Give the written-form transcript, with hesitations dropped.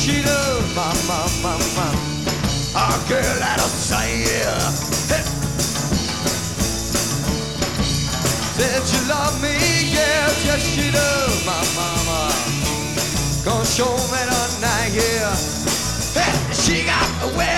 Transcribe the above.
she does, my. A girl out of sight, yeah. Hey. Said you love me, yes, yes she does, my mama. Gonna show me tonight, yeah. Hey, she got a well.